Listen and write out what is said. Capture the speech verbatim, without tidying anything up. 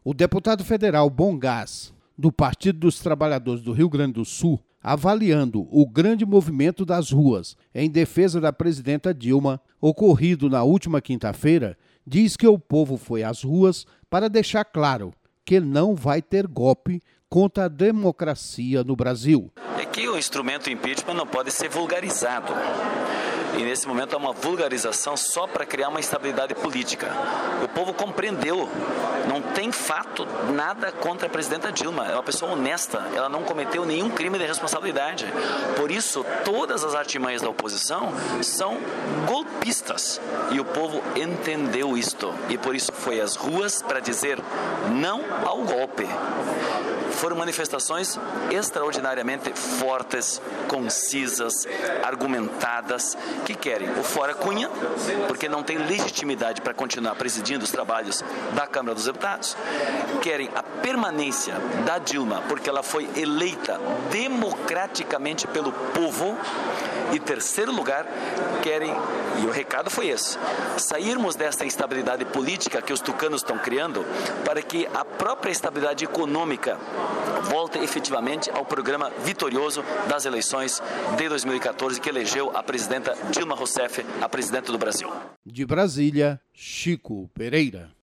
O deputado federal Bom Gás, do Partido dos Trabalhadores do Rio Grande do Sul, avaliando o grande movimento das ruas em defesa da presidenta Dilma, ocorrido na última quinta-feira, diz que o povo foi às ruas para deixar claro que não vai ter golpe contra a democracia no Brasil. É que o instrumento impeachment não pode ser vulgarizado. E nesse momento há uma vulgarização só para criar uma instabilidade política. O povo compreendeu, não tem fato nada contra a presidenta Dilma. É uma pessoa honesta, ela não cometeu nenhum crime de responsabilidade. Por isso, todas as artimanhas da oposição são golpistas. E o povo entendeu isto. E por isso foi às ruas para dizer não ao golpe. Foram manifestações extraordinariamente fortes, concisas, argumentadas, que querem o fora Cunha, porque não tem legitimidade para continuar presidindo os trabalhos da Câmara dos Deputados, querem a permanência da Dilma, porque ela foi eleita democraticamente pelo povo, e terceiro lugar, querem, e o recado foi esse, sairmos desta instabilidade política que os tucanos estão criando, para que a própria estabilidade econômica volte efetivamente ao programa vitorioso das eleições de dois mil e quatorze, que elegeu a presidenta Dilma Rousseff, a presidenta do Brasil. De Brasília, Chico Pereira.